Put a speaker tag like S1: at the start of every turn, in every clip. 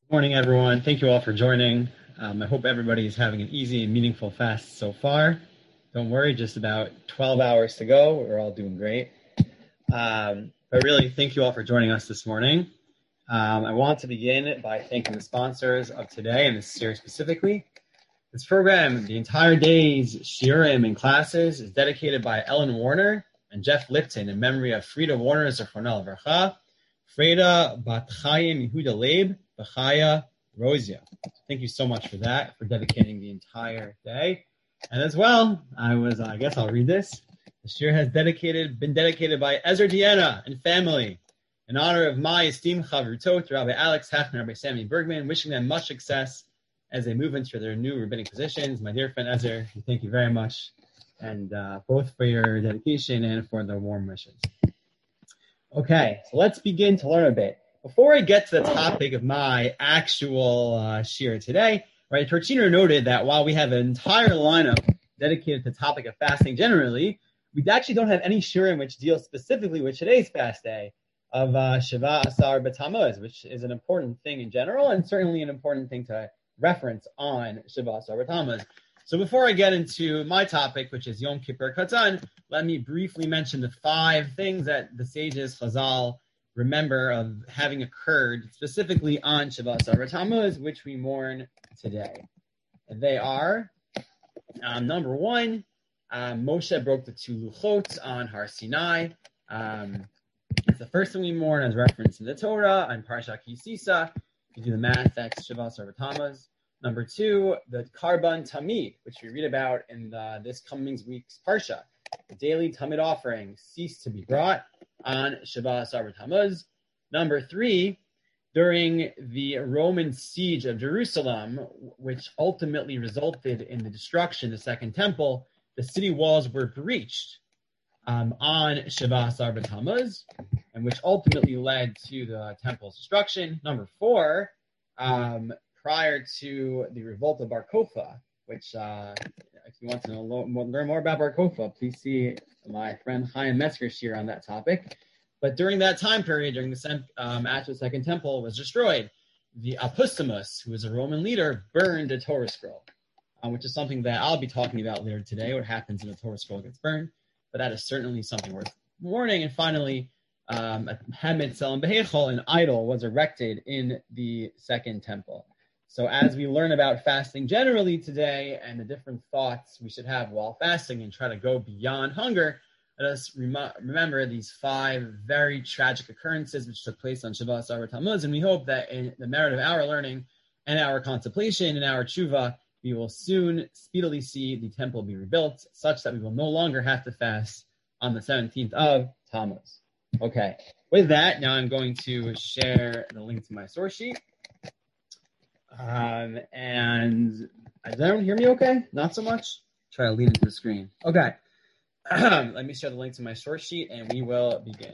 S1: Morning, everyone. Thank you all for joining. I hope everybody is having an easy and meaningful fast so far. Don't worry, just about 12 hours to go. We're all doing great. But really, thank you all for joining us this morning. I want to begin by thanking the sponsors of today and this series specifically. This program, the entire day's shiurim and classes, is dedicated by Ellen Warner and Jeff Lipton in memory of Frida Warner Zerfonel Vercha, Freda Bat Chaim Yehuda Leib, Bachaya Rosia. Thank you so much for that, for dedicating the entire day. And as well, I guess I'll read this. The shir has been dedicated by Ezra Deanna and family in honor of my esteemed Chavrutot, Rabbi Alex Hafner, Rabbi Sammy Bergman, wishing them much success as they move into their new rabbinic positions. My dear friend Ezra, thank you very much, and both for your dedication and for the warm wishes. Okay, so let's begin to learn a bit. Before I get to the topic of my actual shir today, right, Torchiner noted that while we have an entire lineup dedicated to the topic of fasting generally, we actually don't have any shirim which deals specifically with today's fast day of Shiva Asar B'Tammuz, which is an important thing in general and certainly an important thing to reference on Shiva Asar B'Tammuz. So before I get into my topic, which is Yom Kippur Katan, let me briefly mention the 5 things that the sages Chazal remember of having occurred specifically on Shiva Asar B'Tammuz, which we mourn today. And they are, number 1, Moshe broke the 2 luchot on Har Sinai. It's the first thing we mourn as referenced in the Torah on Parsha Ki Sisa. If you do the math, that's Shiva Asar B'Tammuz. Number 2, the Karban Tamid, which we read about in this coming week's Parsha. The daily Tamid offering ceased to be brought on Shiva Asar B'Tammuz. Number 3, during the Roman siege of Jerusalem, which ultimately resulted in the destruction of the Second Temple, the city walls were breached on Shiva Asar B'Tammuz, and which ultimately led to the temple's destruction. Number 4, prior to the revolt of Bar Kokhba, which, if you want to learn more about Bar Kokhba, please see my friend Chaim Metzger's shir on that topic. But during that time period, after the Second Temple was destroyed, the Apustamus, who was a Roman leader, burned a Torah scroll, which is something that I'll be talking about later today, what happens when a Torah scroll gets burned. But that is certainly something worth mourning. And finally, Hamed Selam Behechol, an idol, was erected in the Second Temple. So as we learn about fasting generally today and the different thoughts we should have while fasting and try to go beyond hunger, let us remember these 5 very tragic occurrences which took place on Shiva Asar B'Tammuz, and we hope that in the merit of our learning and our contemplation and our tshuva, we will soon speedily see the temple be rebuilt, such that we will no longer have to fast on the 17th of Tammuz. Okay, with that, now I'm going to share the link to my source sheet. And does everyone hear me okay? Not so much? Try to lean into the screen. Okay. Let me share the link to my source sheet and we will begin.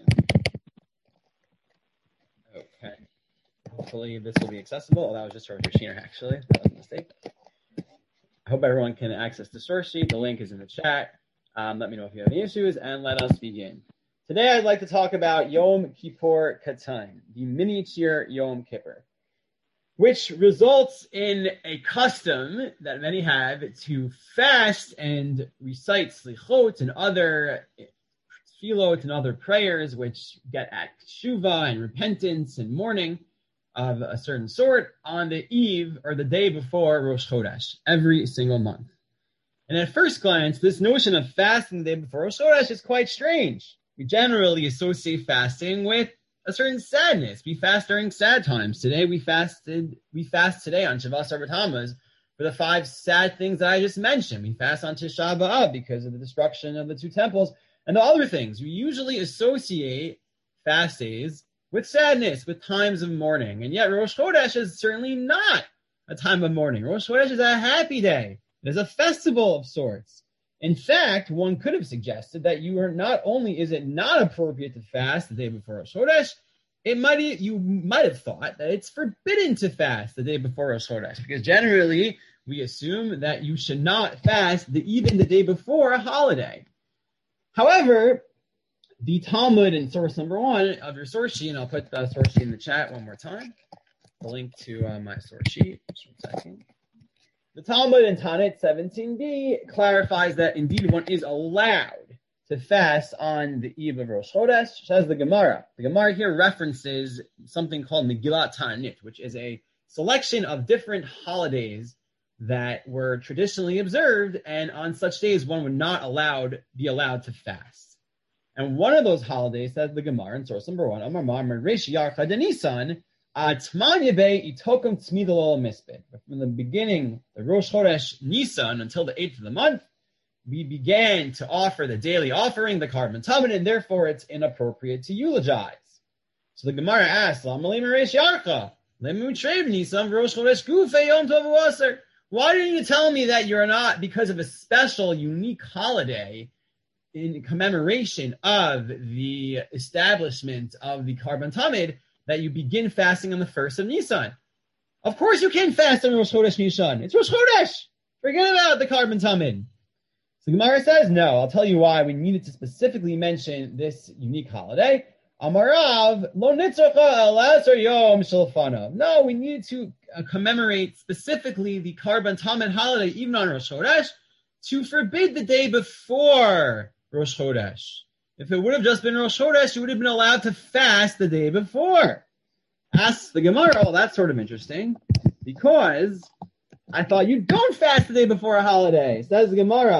S1: Okay. Hopefully this will be accessible. Oh, that was just our Rashina, actually. That was a mistake. I hope everyone can access the source sheet. The link is in the chat. Let me know if you have any issues and let us begin. Today I'd like to talk about Yom Kippur Katan, the miniature Yom Kippur, which results in a custom that many have to fast and recite slichot and other tefillot and other prayers which get at tshuva and repentance and mourning of a certain sort on the eve or the day before Rosh Chodesh every single month. And at first glance, this notion of fasting the day before Rosh Chodesh is quite strange. We generally associate fasting with a certain sadness. We fast during sad times. Today we fast today on Shiva Asar B'Tammuz for the 5 sad things that I just mentioned. We fast on Tisha B'Av because of the destruction of the 2 temples and the other things. We usually associate fast days with sadness, with times of mourning. And yet Rosh Chodesh is certainly not a time of mourning. Rosh Chodesh is a happy day. It is a festival of sorts. In fact, one could have suggested that not only is it not appropriate to fast the day before Rosh Chodesh, you might have thought that it's forbidden to fast the day before Rosh Chodesh, because generally we assume that you should not fast even the day before a holiday. However, the Talmud in source number 1 of your source sheet, and I'll put the source sheet in the chat one more time. the link to my source sheet. Just 1 second. The Talmud in Tanit 17b clarifies that indeed one is allowed to fast on the eve of Rosh Chodesh, says the Gemara. The Gemara here references something called Megillat Ta'anit, which is a selection of different holidays that were traditionally observed, and on such days one would not be allowed to fast. And one of those holidays, says the Gemara in source number 1, Amar Mar Reish Yarcha de Nisan, Atman Yebei Itokum Tzmidol Mispid. From the beginning, the Rosh Chodesh Nisan, until the 8th of the month, we began to offer the daily offering, the Karban Tamid, and therefore it's inappropriate to eulogize. So the Gemara asks, why didn't you tell me that you're not, because of a special, unique holiday in commemoration of the establishment of the Karban Tamid, that you begin fasting on the 1st of Nisan? Of course you can fast on Rosh Chodesh Nisan. It's Rosh Chodesh. Forget about the Karban Tamid. So Gemara says, no, I'll tell you why we needed to specifically mention this unique holiday. Amarav, lo nitzracha elasar yom shalfanav. No, we needed to commemorate specifically the Karban Tamid holiday, even on Rosh Chodesh, to forbid the day before Rosh Chodesh. If it would have just been Rosh Chodesh, you would have been allowed to fast the day before. Asks the Gemara, well, that's sort of interesting, because I thought you don't fast the day before a holiday. Says the Gemara,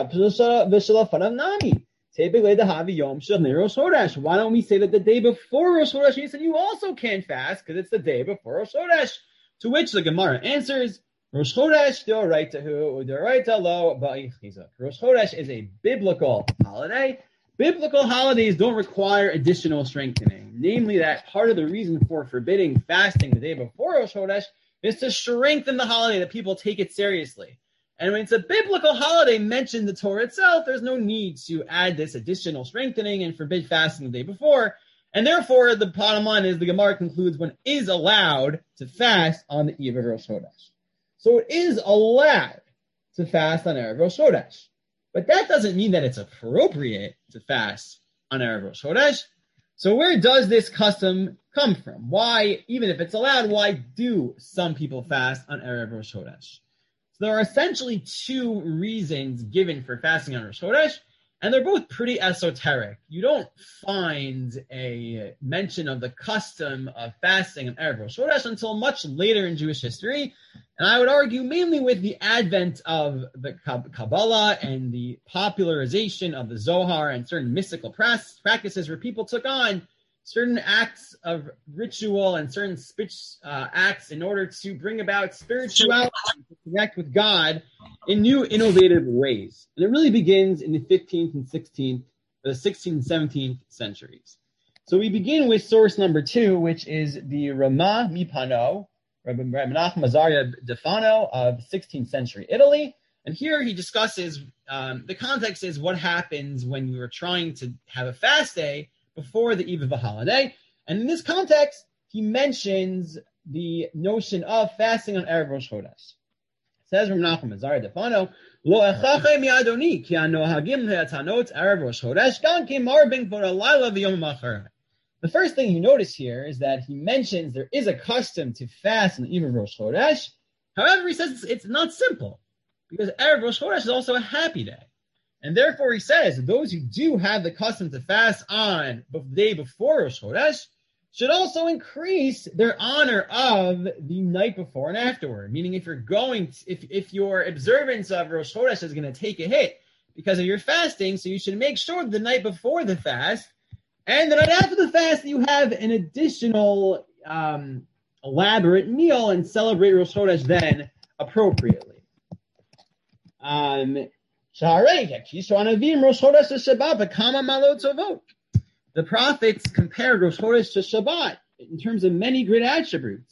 S1: why don't we say that the day before Rosh Chodesh, he said you also can't fast because it's the day before Rosh Chodesh? To which the Gemara answers, Rosh Chodesh deoraitahu u'deoraita lo ba'ich. Rosh Chodesh is a biblical holiday. Biblical holidays don't require additional strengthening. Namely, that part of the reason for forbidding fasting the day before Rosh Chodesh is to strengthen the holiday, that people take it seriously. And when it's a biblical holiday mentioned in the Torah itself, there's no need to add this additional strengthening and forbid fasting the day before. And therefore, the bottom line is the Gemara concludes one is allowed to fast on the eve of Rosh Chodesh. So it is allowed to fast on Erev Rosh Chodesh. But that doesn't mean that it's appropriate to fast on Erev Rosh Chodesh. So where does this custom come from? Why, even if it's allowed, why do some people fast on Erev Rosh Chodesh? So there are essentially two reasons given for fasting on Rosh Chodesh, and they're both pretty esoteric. You don't find a mention of the custom of fasting on Erev Rosh Chodesh until much later in Jewish history, and I would argue mainly with the advent of the Kabbalah and the popularization of the Zohar and certain mystical practices where people took on certain acts of ritual and certain acts in order to bring about spirituality, to connect with God in new, innovative ways. And it really begins in the 15th and 16th, the 16th and 17th centuries. So we begin with source number 2, which is the Ramah Mipano, Rabbi Menachem Azaria Defano of 16th century Italy. And here he discusses, the context is what happens when you are trying to have a fast day before the eve of a holiday. And in this context, he mentions the notion of fasting on Erev Rosh Chodesh. Says Rabbi Menachem Azaria Defano, Lo echache mi'adoni ki anohagim le'atanot Erev Rosh Chodesh gan ki marbin for a laila v'yom machar. The first thing you notice here is that he mentions there is a custom to fast on the eve of Rosh Chodesh. However, he says it's not simple, because Erev Rosh Chodesh is also a happy day. And therefore he says those who do have the custom to fast on the day before Rosh Chodesh should also increase their honor of the night before and afterward. Meaning if your observance of Rosh Chodesh is going to take a hit because of your fasting, so you should make sure the night before the fast and the night after the fast, you have an additional elaborate meal and celebrate Rosh Chodesh then appropriately. The prophets compared Rosh Chodesh to Shabbat in terms of many great attributes.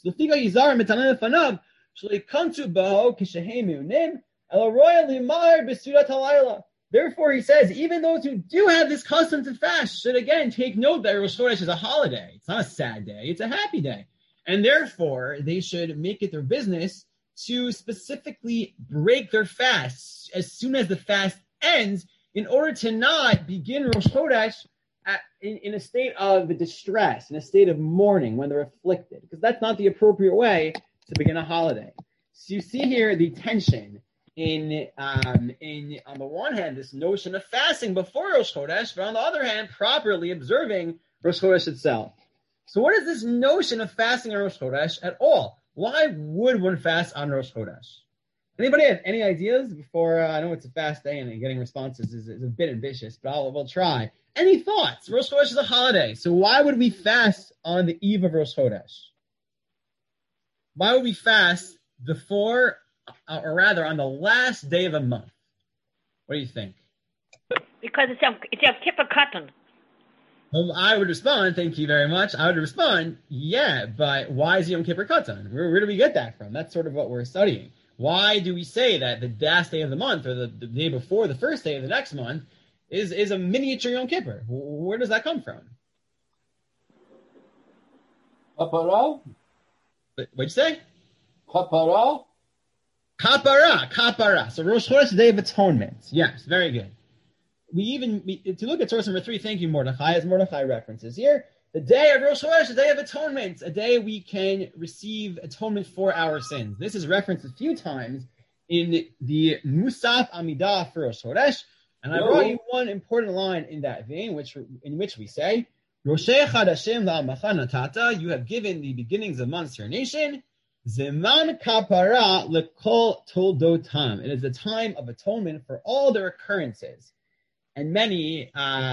S1: Therefore, he says, even those who do have this custom to fast should again take note that Rosh Chodesh is a holiday. It's not a sad day, it's a happy day. And therefore, they should make it their business to specifically break their fast as soon as the fast ends in order to not begin Rosh Chodesh in a state of distress, in a state of mourning when they're afflicted, because that's not the appropriate way to begin a holiday. So you see here the tension in on the one hand, this notion of fasting before Rosh Chodesh, but on the other hand, properly observing Rosh Chodesh itself. So what is this notion of fasting on Rosh Chodesh at all? Why would one fast on Rosh Chodesh? Anybody have any ideas before? I know it's a fast day and getting responses is a bit ambitious, but we'll try. Any thoughts? Rosh Chodesh is a holiday, so why would we fast on the eve of Rosh Chodesh? Why would we fast before, or rather, on the last day of the month? What do you think?
S2: Because it's Yom Kippur Katan.
S1: Well, I would respond, thank you very much. I would respond, yeah, but why is Yom Kippur Katan? Where do we get that from? That's sort of what we're studying. Why do we say that the last day of the month, or the day before the first day of the next month, is a miniature Yom Kippur? Where does that come from?
S3: Kapara?
S1: What'd you say?
S3: Kapara?
S1: Kapara. So Rosh Chodesh, the Day of Atonement. Yes, very good. To look at source number 3, thank you, Mordechai, as Mordechai references here. The day of Rosh Chodesh, the Day of Atonement, a day we can receive atonement for our sins. This is referenced a few times in the Musaf Amidah for Rosh Chodesh, and I brought you one important line in that vein, in which we say, Roshei Chadashim la'amacha natata, you have given the beginnings of months to your nation, Zeman kapara lekol toldotam. It is the time of atonement for all their occurrences. And many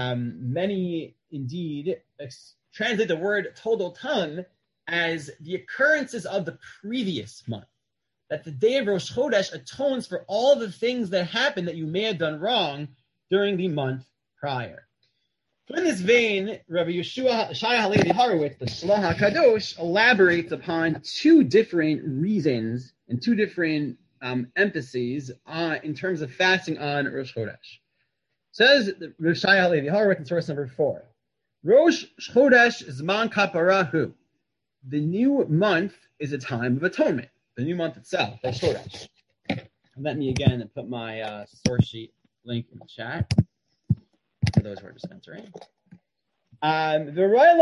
S1: indeed translate the word toldotam as the occurrences of the previous month. That the day of Rosh Chodesh atones for all the things that happened that you may have done wrong during the month prior. So in this vein, Rabbi Yeshua Shai Halevi Horowitz, the Shlah HaKadosh, elaborates upon two different reasons and two different emphases in terms of fasting on Rosh Chodesh. Says Rabbi Shai Halevi Horowitz in source number 4. Rosh Chodesh Zman Kaparahu. The new month is a time of atonement. The new month itself, Rosh Chodesh. Let me again put my source sheet link in the chat for those who are just entering. It's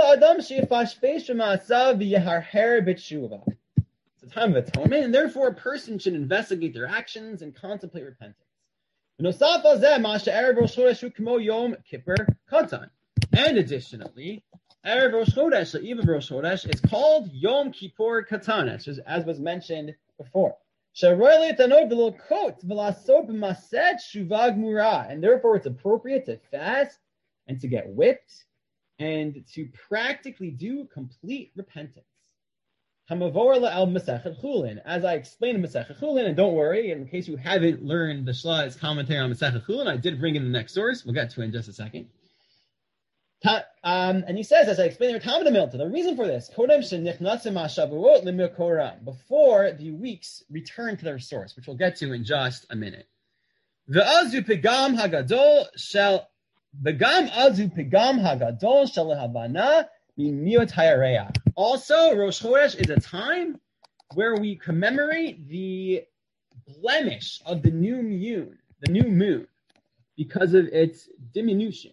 S1: a time of atonement, and therefore a person should investigate their actions and contemplate repentance. And additionally, Erev Rosh Chodesh, the eve of Rosh Chodesh, is called Yom Kippur Katan, as was mentioned before. And therefore it's appropriate to fast and to get whipped and to practically do complete repentance. As I explained in Masechet Chulin, and don't worry, in case you haven't learned the Shlah's commentary on Masechet Chulin, I did bring in the next source. We'll get to it in just a second. And he says, as I explained in Talmud Milta, the reason for this, before the weeks return to their source, which we'll get to in just a minute. Also, Rosh Chodesh is a time where we commemorate the blemish of the new moon, because of its diminution.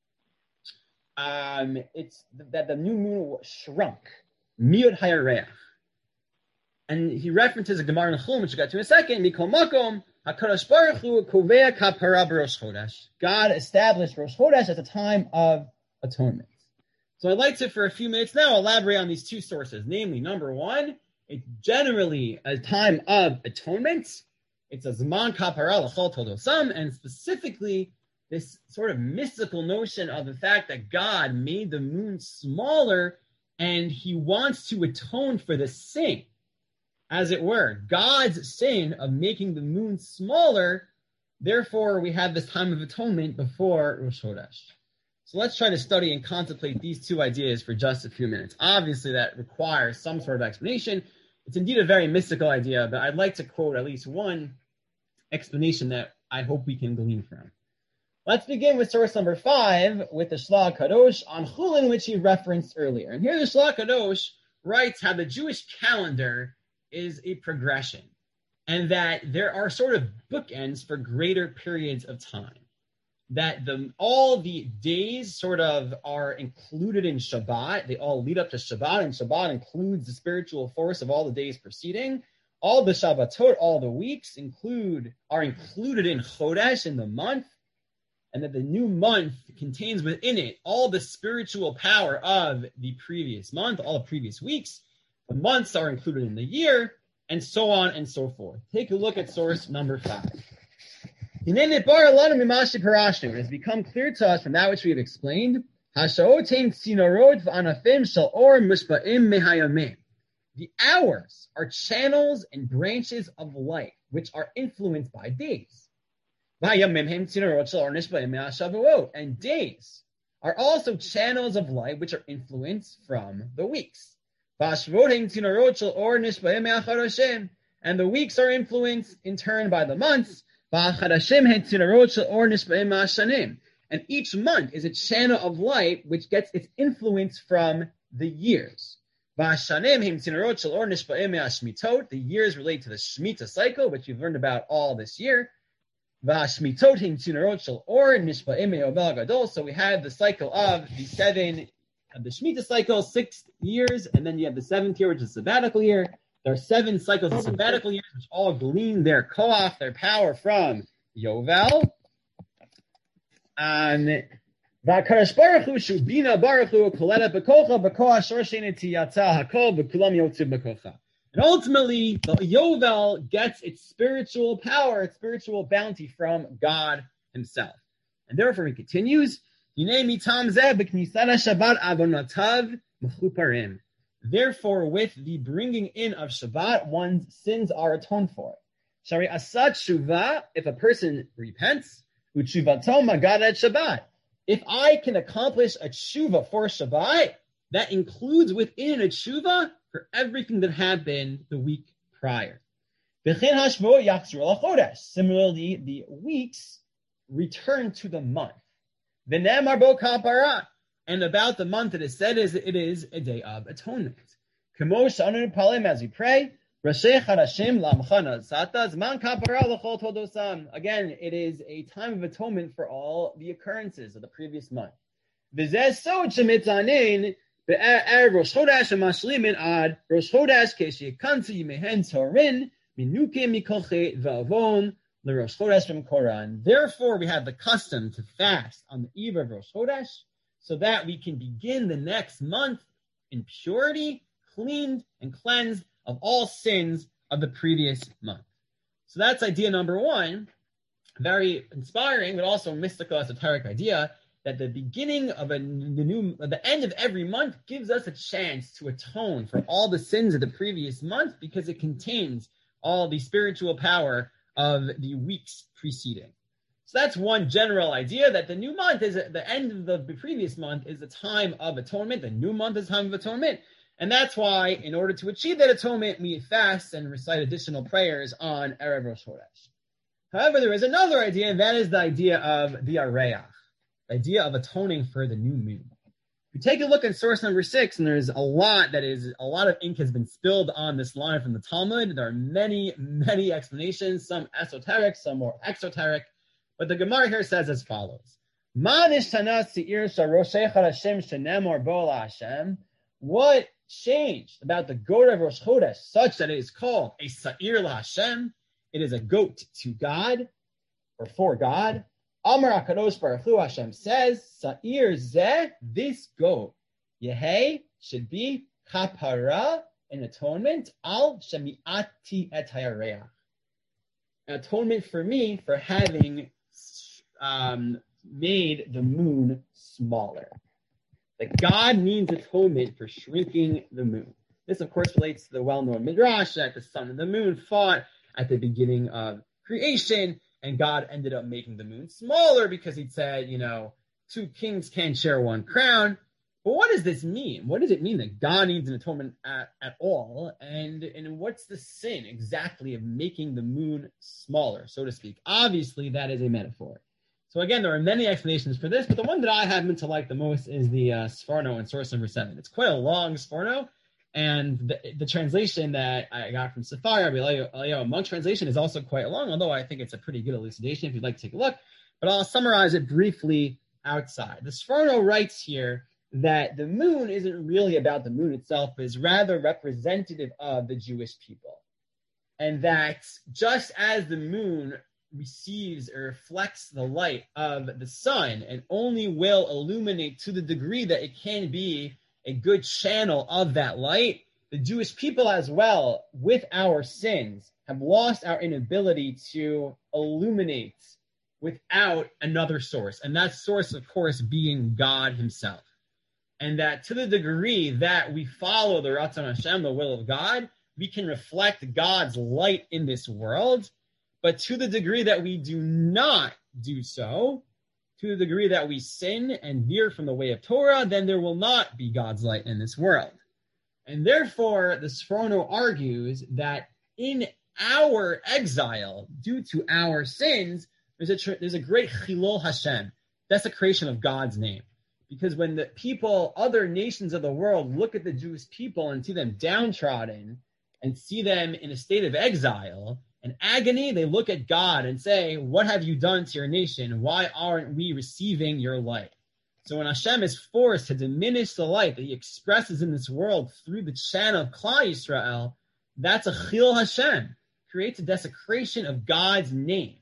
S1: It's that the new moon shrunk, miut hayareach, and he references a Gemara in Chulin, which we'll get to in a second. Mikol makom HaKadosh Baruch Hu kovea kapara b'Rosh Chodesh. God established Rosh Chodesh as a time of atonement. So I'd like to, for a few minutes now, elaborate on these two sources. Namely, number one, it's generally a time of atonement. It's a Zman kapara l'chol todosam, and specifically this sort of mystical notion of the fact that God made the moon smaller and he wants to atone for the sin, as it were, God's sin of making the moon smaller. Therefore, we have this time of atonement before Rosh Chodesh. So let's try to study and contemplate these two ideas for just a few minutes. Obviously, that requires some sort of explanation. It's indeed a very mystical idea, but I'd like to quote at least one explanation that I hope we can glean from. Let's begin with source number 5 with the Shlah Kadosh on Chulin, which he referenced earlier. And here the Shlah Kadosh writes how the Jewish calendar is a progression and that there are sort of bookends for greater periods of time. that all the days sort of are included in Shabbat. They all lead up to Shabbat, and Shabbat includes the spiritual force of all the days preceding. All the Shabbatot, all the weeks are included in Chodesh, in the month, and that the new month contains within it all the spiritual power of the previous month, all the previous weeks. The months are included in the year, and so on and so forth. Take a look at source number 5. It has become clear to us from that which we have explained. The hours are channels and branches of light, which are influenced by days. And days are also channels of light, which are influenced from the weeks. And the weeks are influenced in turn by the months. And each month is a channel of light which gets its influence from the years. The years relate to the Shemitah cycle, which we've learned about all this year. So we have the cycle of the Shemitah cycle, 6 years, and then you have the 7th year, which is sabbatical year. There are 7 cycles of sabbatical years, which all glean their koach, their power from Yovel. And ultimately, the Yovel gets its spiritual power, its spiritual bounty from God himself. And therefore, he continues, therefore, with the bringing in of Shabbat, one's sins are atoned for. Shari asat shuva, if a person repents, utshuvato magadet Shabbat. If I can accomplish a tshuva for Shabbat, that includes within a tshuva for everything that happened the week prior. Similarly, the weeks return to the month. And about the month, it is said it is a day of atonement. As we pray, again, it is a time of atonement for all the occurrences of the previous month. Therefore, we have the custom to fast on the eve of Rosh Chodesh, so that we can begin the next month in purity, cleaned and cleansed of all sins of the previous month. So that's idea number 1. Very inspiring, but also mystical, esoteric idea that the beginning of the end of every month gives us a chance to atone for all the sins of the previous month, because it contains all the spiritual power of the weeks preceding. So that's one general idea, that the new month is the end of the previous month is the time of atonement. The new month is time of atonement. And that's why, in order to achieve that atonement, we fast and recite additional prayers on Erev Rosh Chodesh. However, there is another idea, and that is the idea of the Areach, the idea of atoning for the new moon. If you take a look at source number 6, and there's a lot of ink has been spilled on this line from the Talmud. There are many, many explanations, some esoteric, some more exoteric. But the Gemara here says as follows. What changed about the goat of Rosh Chodesh such that it is called a Sa'ir LaHashem? It is a goat to God, or for God. Amar HaKadosh Baruch Hu, Hashem says, Sa'ir zeh, this goat, Yehei, should be kapara, an atonement, al shemi'ati et hayareach. An atonement for me for having made the moon smaller. That God needs atonement for shrinking the moon. This, of course, relates to the well-known midrash that the sun and the moon fought at the beginning of creation, and God ended up making the moon smaller because he'd said, 2 kings can't share one crown. But what does this mean? What does it mean that God needs an atonement at all? And what's the sin exactly of making the moon smaller, so to speak? Obviously, that is a metaphor. So again, there are many explanations for this, but the one that I happen to like the most is the Sforno in source number 7. It's quite a long Sforno, and the translation that I got from Safari, Monk translation, is also quite long, although I think it's a pretty good elucidation if you'd like to take a look. but I'll summarize it briefly outside. The Sforno writes here that the moon isn't really about the moon itself, but is rather representative of the Jewish people. And that just as the moon receives or reflects the light of the sun and only will illuminate to the degree that it can be a good channel of that light, the Jewish people as well, with our sins, have lost our inability to illuminate without another source. And that source, of course, being God himself. And that to the degree that we follow the Ratzon Hashem, the will of God, we can reflect God's light in this world. But to the degree that we do not do so, to the degree that we sin and veer from the way of Torah, then there will not be God's light in this world. And therefore, the Sforno argues that in our exile, due to our sins, there's a great Chilul Hashem, desecration of God's name. Because when the people, other nations of the world, look at the Jewish people and see them downtrodden and see them in a state of exile and agony, they look at God and say, what have you done to your nation? Why aren't we receiving your light? So when Hashem is forced to diminish the light that he expresses in this world through the channel of Klal Yisrael, that's a Chilul Hashem, creates a desecration of God's name.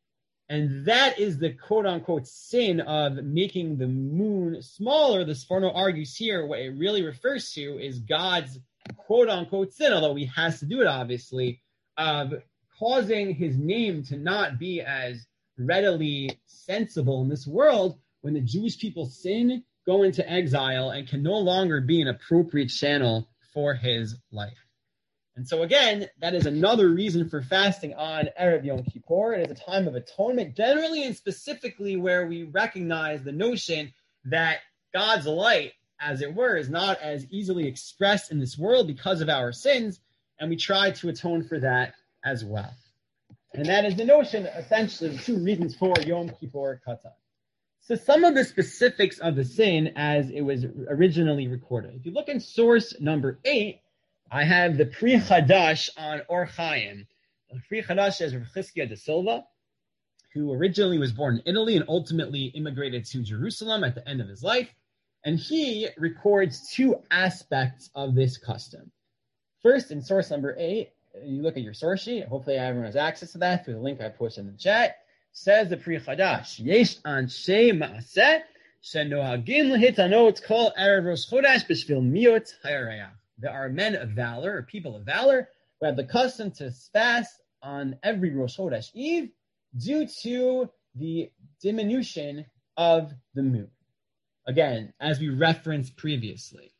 S1: And that is the quote-unquote sin of making the moon smaller. The Sforno argues here what it really refers to is God's quote-unquote sin, although he has to do it, obviously, of causing his name to not be as readily sensible in this world when the Jewish people sin, go into exile, and can no longer be an appropriate channel for his life. And so again, that is another reason for fasting on Erev Yom Kippur. It is a time of atonement, generally and specifically where we recognize the notion that God's light, as it were, is not as easily expressed in this world because of our sins, and we try to atone for that as well. And that is the notion, essentially, the two reasons for Yom Kippur Katan. So some of the specifics of the sin as it was originally recorded. If you look in source number 8, I have the Pri Chadash on Or Chaim. The Pri Chadash is Rav Chizkiah de Silva, who originally was born in Italy and ultimately immigrated to Jerusalem at the end of his life. And he records two aspects of this custom. First, in source number 8, you look at your source sheet. Hopefully everyone has access to that through the link I posted in the chat. Says the Pri Chadash, Yesh Anshe Ma'aseh Shenohagim Lehitanot Kol Erev Rosh Chodesh B'Shvil Miot Hayarayah. There are men of valor, or people of valor, who have the custom to fast on every Rosh Chodesh Eve due to the diminution of the moon. Again, as we referenced previously.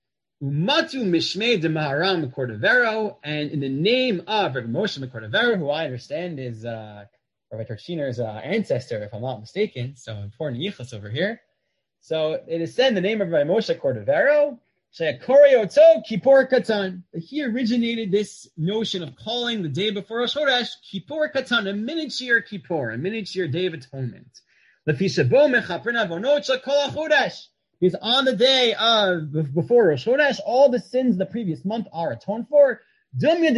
S1: Umatu Mishmei de Maharam Cordovero, and in the name of Rabbi Moshe Cordovero, who I understand is Rabbi Torchiner's ancestor, if I'm not mistaken, so important yichus over here. So it is said in the name of Rabbi Moshe Cordovero, Kippur Katan. He originated this notion of calling the day before Rosh Chodesh Kippur Katan, a miniature Kippur, a miniature Day of Atonement. Because on the day of before Rosh Chodesh, all the sins of the previous month are atoned for. Again,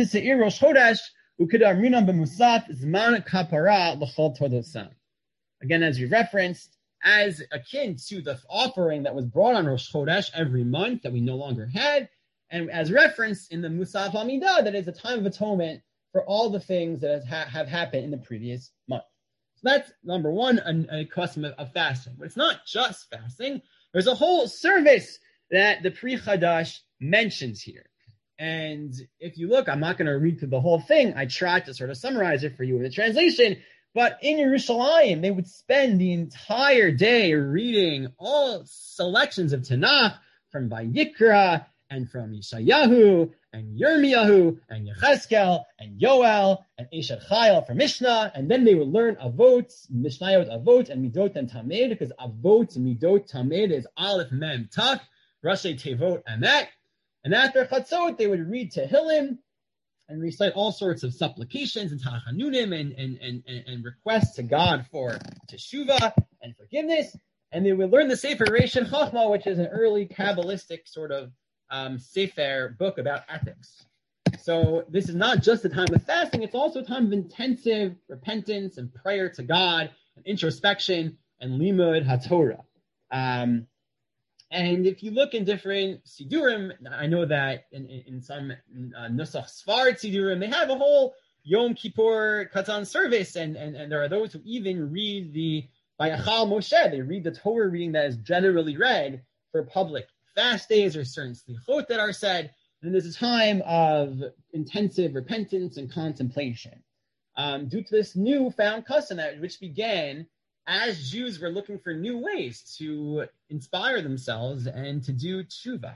S1: as we referenced, as akin to the offering that was brought on Rosh Chodesh every month that we no longer had, and as referenced in the Musaf Amidah, that is a time of atonement for all the things that have happened in the previous month. So that's number one, a custom of fasting. But it's not just fasting. There's a whole service that the Pri Chadash mentions here. And if you look, I'm not going to read through the whole thing. I tried to sort of summarize it for you in the translation. But in Yerushalayim, they would spend the entire day reading all selections of Tanakh from Vayikra and from Yeshayahu and Yirmiyahu and Yechezkel and Yoel and Eshet Chayil from Mishnah. And then they would learn Avot, Mishnayot Avot, and Midot and Tamed, because Avot, Midot, Tamed is Aleph, Mem, Tak, Rashi Tevot, Emet. And after Chatzot, they would read Tehillim and recite all sorts of supplications and tachanunim and requests to God for teshuvah and forgiveness. And they would learn the Sefer Reish Chachma, which is an early Kabbalistic sort of Sefer book about ethics. So this is not just a time of fasting, it's also a time of intensive repentance and prayer to God and introspection, and limud haTorah. And if you look in different Sidurim, I know that in some Nusach Sfard Sidurim, they have a whole Yom Kippur Katan service, and there are those who even read the Vayachal Moshe. They read the Torah reading that is generally read for public fast days or certain slichot that are said. And there's a time of intensive repentance and contemplation. Due to this newfound custom which began as Jews were looking for new ways to inspire themselves and to do tshuva.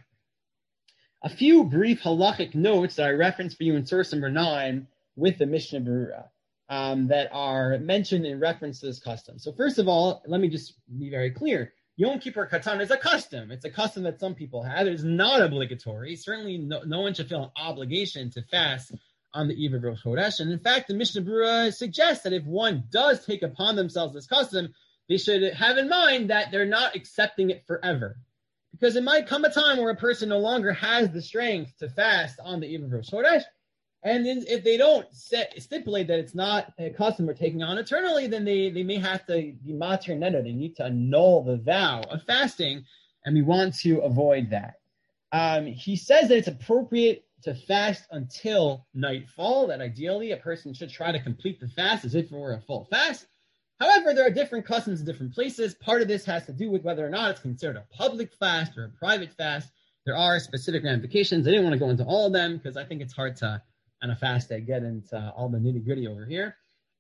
S1: A few brief halachic notes that I referenced for you in source number 9 with the Mishnah Berurah that are mentioned in reference to this custom. So first of all, let me just be very clear. Yom Kippur Katan is a custom. It's a custom that some people have. It is not obligatory. Certainly no one should feel an obligation to fast on the eve of Rosh Chodesh. And in fact, the Mishnah Berurah suggests that if one does take upon themselves this custom, they should have in mind that they're not accepting it forever. Because it might come a time where a person no longer has the strength to fast on the eve of Rosh Chodesh. And then if they don't stipulate that it's not a custom we're taking on eternally, then they may have to be matir neder. They need to annul the vow of fasting, and we want to avoid that. He says that it's appropriate to fast until nightfall, that ideally a person should try to complete the fast as if it were a full fast. However, there are different customs in different places. Part of this has to do with whether or not it's considered a public fast or a private fast. There are specific ramifications. I didn't want to go into all of them because I think it's hard to, on a fast day, get into all the nitty-gritty over here.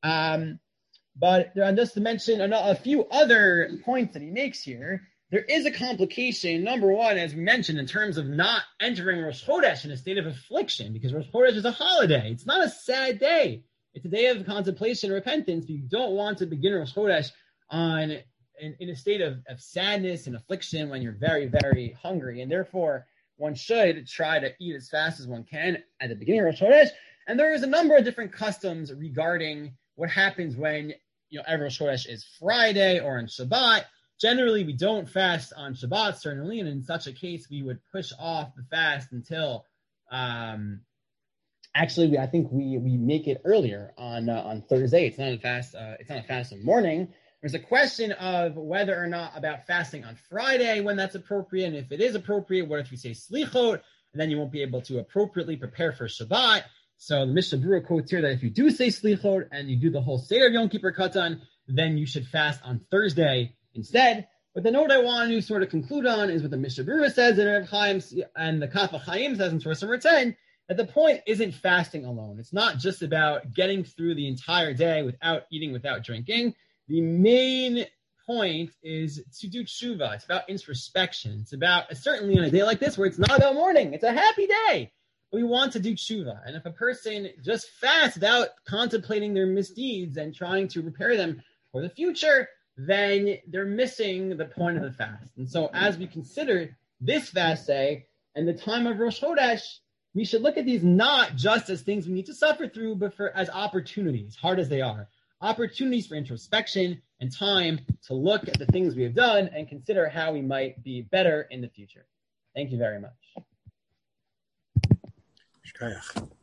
S1: But just to mention a few other points that he makes here, there is a complication, number one, as we mentioned, in terms of not entering Rosh Chodesh in a state of affliction, because Rosh Chodesh is a holiday. It's not a sad day. It's a day of contemplation and repentance. You don't want to begin Rosh Chodesh in a state of sadness and affliction when you're very, very hungry. And therefore, one should try to eat as fast as one can at the beginning of Rosh Chodesh. And there is a number of different customs regarding what happens when every Rosh Chodesh is Friday or on Shabbat. Generally, we don't fast on Shabbat, certainly, and in such a case, we would push off the fast until, I think we make it earlier on Thursday. It's not a fast. It's not a fast in the morning. There's a question of whether or not about fasting on Friday when that's appropriate, and if it is appropriate, what if you say slichot, and then you won't be able to appropriately prepare for Shabbat. So the Mishnah Berurah quotes here that if you do say slichot and you do the whole Seder of Yom Kippur Katan, then you should fast on Thursday instead. But the note I want to sort of conclude on is what the Mishnah Berurah says in Rav Chaim, and the Kaf HaChaim says in source number 10, that the point isn't fasting alone. It's not just about getting through the entire day without eating, without drinking. The main point is to do tshuva. It's about introspection. It's about, certainly on a day like this where it's not about mourning, it's a happy day. We want to do tshuva. And if a person just fasts without contemplating their misdeeds and trying to repair them for the future, then they're missing the point of the fast. And so as we consider this fast day and the time of Rosh Chodesh, we should look at these not just as things we need to suffer through, but as opportunities, hard as they are. Opportunities for introspection and time to look at the things we have done and consider how we might be better in the future. Thank you very much.